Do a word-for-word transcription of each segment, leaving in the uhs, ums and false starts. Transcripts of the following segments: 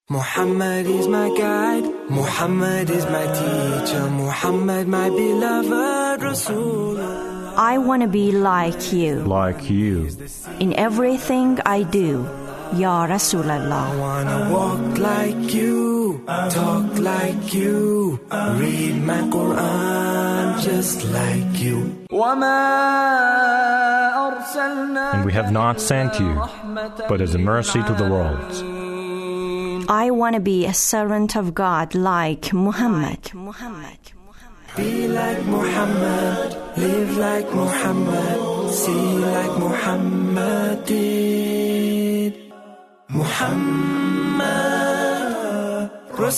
Muhammad is my guide, Muhammad is my teacher, Muhammad my beloved Rasulullah. I want to be like you. Like you. In everything I do, Ya I Rasulallah. wanna walk like you, talk like you, read my Quran just like you. And we have not sent you, but as a mercy to the worlds. I want to be a servant of God like Muhammad. Be like Muhammad, live like Muhammad, see like Muhammad did. Muhammad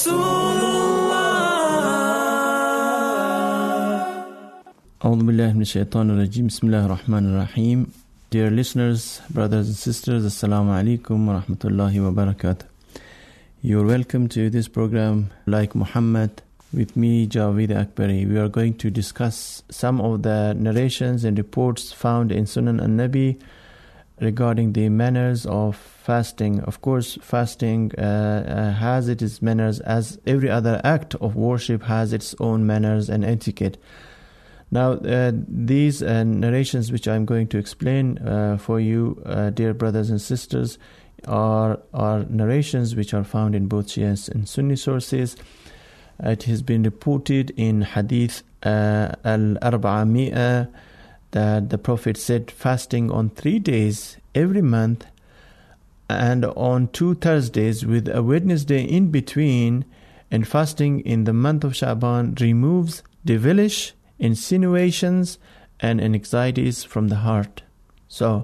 Rasulullah. A'udhu billahi minash shaitanir rajeem. Bismillahir rahmanir rahim. Dear listeners, brothers and sisters, Assalamu alaikum wa rahmatullahi wa barakatuh. You're welcome to this program, Like Muhammad, with me, Javed Akbari. We are going to discuss some of the narrations and reports found in Sunan an-Nabi regarding the manners of fasting. Of course, fasting uh, uh, has its manners, as every other act of worship has its own manners and etiquette. Now, uh, these uh, narrations which I'm going to explain uh, for you, uh, dear brothers and sisters, are, are narrations which are found in both Shia and Sunni sources. It has been reported in Hadith uh, al-Arba'a Mi'a that the Prophet said fasting on three days every month and on two Thursdays with a Wednesday in between, and fasting in the month of Sha'ban removes devilish insinuations and anxieties from the heart. So,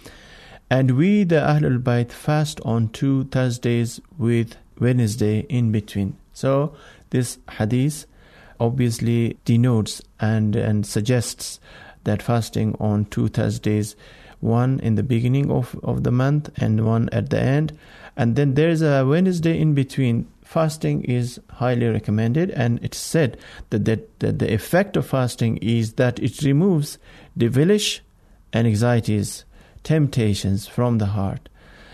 and we, the Ahlul Bayt, fast on two Thursdays with Wednesday in between. So, this hadith obviously denotes and, and suggests that fasting on two Thursdays, one in the beginning of, of the month and one at the end, and then there's a Wednesday in between, fasting is highly recommended, and it's said that, that, that the effect of fasting is that it removes devilish anxieties, temptations from the heart.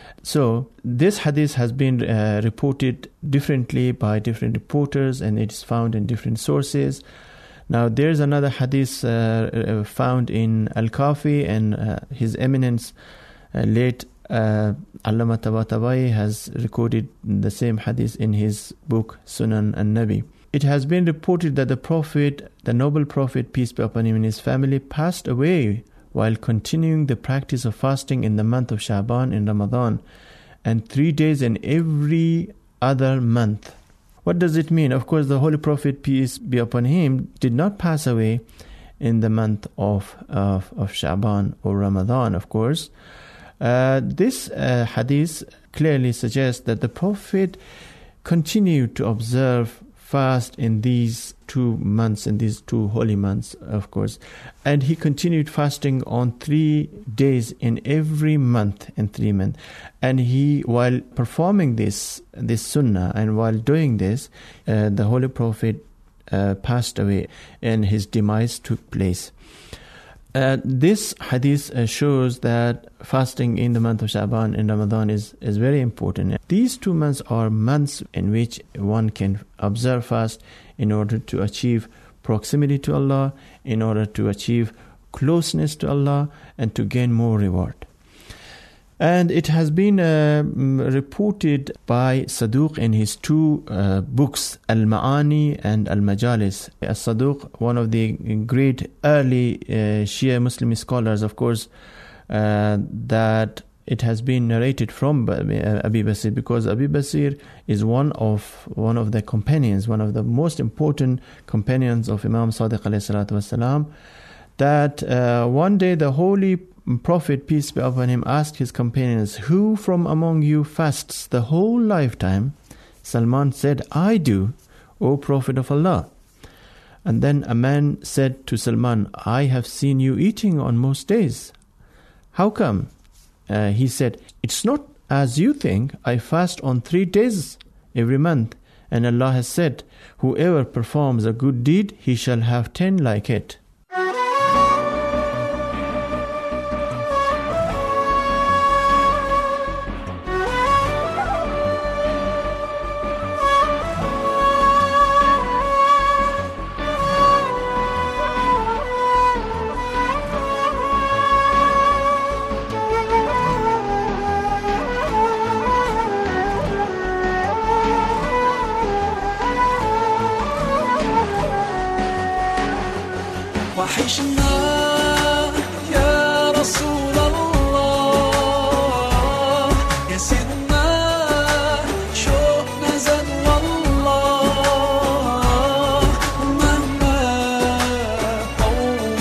So this hadith has been uh, reported differently by different reporters, and it is found in different sources. Now there's another hadith uh, found in Al-Kafi, and uh, His Eminence uh, late uh, Allama Tabatabai has recorded the same hadith in his book Sunan an-Nabi. It has been reported that the Prophet, the noble Prophet, peace be upon him, and his family passed away while continuing the practice of fasting in the month of Sha'ban in Ramadan, and three days in every other month. What does it mean? Of course, the Holy Prophet, peace be upon him, did not pass away in the month of, of, of Sha'ban or Ramadan, of course. Uh, this uh, hadith clearly suggests that the Prophet continued to observe fast in these two months, in these two holy months, of course. And he continued fasting on three days in every month, in three months. And he, while performing this, this sunnah, and while doing this, uh, the Holy Prophet uh, passed away and his demise took place. Uh, this hadith uh, shows that fasting in the month of Sha'ban and Ramadan is, is very important. These two months are months in which one can observe fast in order to achieve proximity to Allah, in order to achieve closeness to Allah, and to gain more reward. And it has been uh, reported by Saduq in his two uh, books, Al-Ma'ani and Al-Majalis. As-Saduq, one of the great early uh, Shia Muslim scholars, of course, uh, that it has been narrated from Abi Basir, because Abi Basir is one of one of the companions, one of the most important companions of Imam Sadiq alayhi salatu wasalam, that uh, one day the Holy Prophet, peace be upon him, asked his companions, "Who from among you fasts the whole lifetime?" Salman said, "I do, O Prophet of Allah." And then a man said to Salman, "I have seen you eating on most days. How come?" Uh, he said, "It's not as you think. I fast on three days every month. And Allah has said, whoever performs a good deed, he shall have ten like it." وحشنا يا رسول الله يا سيدنا شوقنا زاد والله مهما طول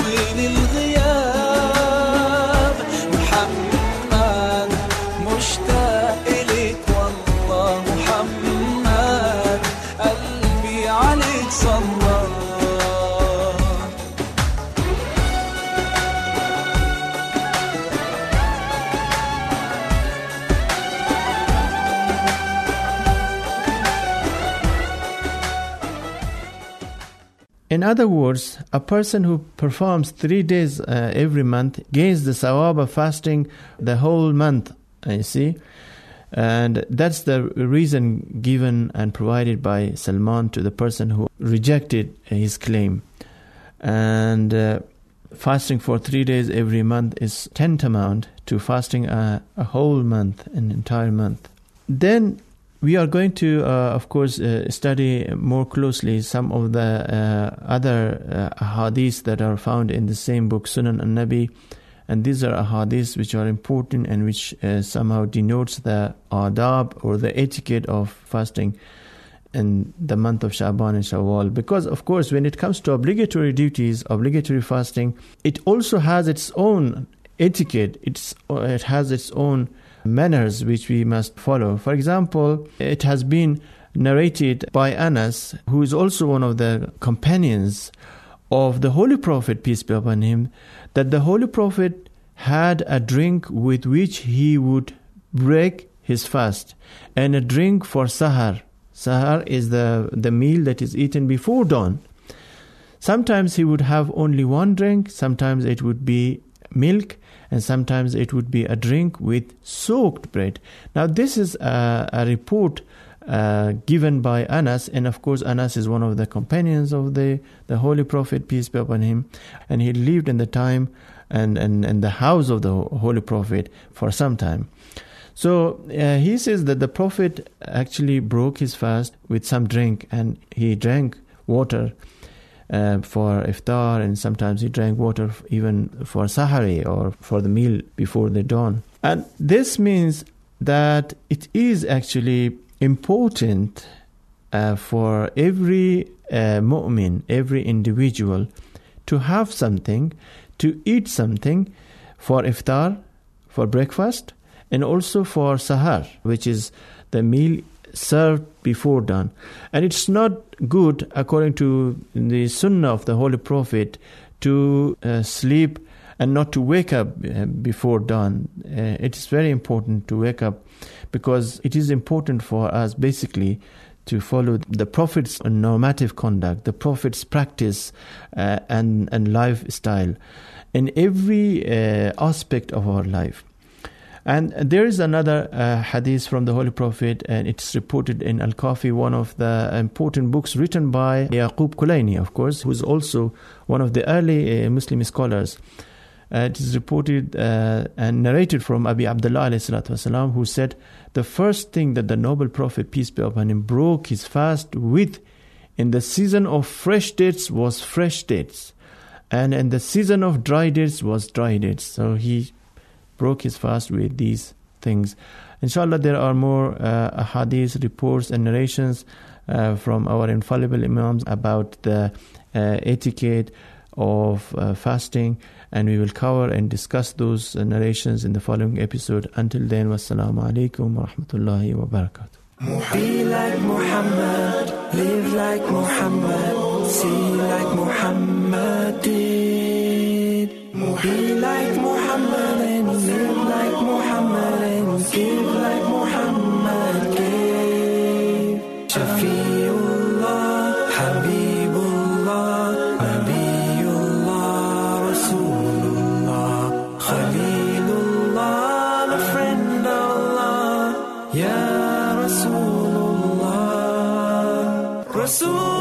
الغياب محمد مشتاق إليك والله محمد قلبي عليك صلى. In other words, a person who performs three days uh, every month gains the sawab of fasting the whole month, you see. And that's the reason given and provided by Salman to the person who rejected his claim. And uh, fasting for three days every month is tantamount to fasting a, a whole month, an entire month. Then we are going to, uh, of course, uh, study more closely some of the uh, other uh, hadiths that are found in the same book, Sunan al-Nabi. And these are hadiths which are important and which uh, somehow denotes the adab or the etiquette of fasting in the month of Sha'ban and Shawwal. Because, of course, when it comes to obligatory duties, obligatory fasting, it also has its own etiquette. It's, it has its own manners which we must follow. For example, it has been narrated by Anas, who is also one of the companions of the Holy Prophet, peace be upon him, that the Holy Prophet had a drink with which he would break his fast, and a drink for sahar. Sahar is the, the meal that is eaten before dawn. Sometimes he would have only one drink, sometimes it would be milk, and sometimes it would be a drink with soaked bread. Now this is a, a report uh, given by Anas, and of course Anas is one of the companions of the, the Holy Prophet, peace be upon him, and he lived in the time and, and, and the house of the Holy Prophet for some time. So uh, he says that the Prophet actually broke his fast with some drink, and he drank water Uh, for iftar, and sometimes he drank water even for sahari or for the meal before the dawn. And this means that it is actually important uh, for every uh, mu'min, every individual, to have something, to eat something for iftar, for breakfast, and also for sahar, which is the meal served before dawn. And it's not good, according to the sunnah of the Holy Prophet, to uh, sleep and not to wake up uh, before dawn. Uh, it is very important to wake up, because it is important for us basically to follow the Prophet's normative conduct, the Prophet's practice uh, and, and lifestyle in every uh, aspect of our life. And there is another uh, hadith from the Holy Prophet, and it's reported in Al-Kafi, one of the important books written by Yaqub Kulaini, of course, who is also one of the early uh, Muslim scholars. Uh, it is reported uh, and narrated from Abi Abdullah alayhi salatu wasalam, who said, the first thing that the noble Prophet, peace be upon him, broke his fast with in the season of fresh dates was fresh dates, and in the season of dry dates was dry dates. So he broke his fast with these things. Inshallah, there are more uh, hadiths, reports and narrations uh, from our infallible imams about the uh, etiquette of uh, fasting, and we will cover and discuss those uh, narrations in the following episode. Until then, wassalamu alaikum wa rahmatullahi wa barakatuh. Be like Muhammad, live like Muhammad, see like Muhammad did. Be like Muhammad and live like Muhammad and give like Muhammad gave. Shafiullah, Habibullah, Nabiullah, Rasulullah, Khalilullah, the friend of Allah, Ya Rasulullah, Rasul.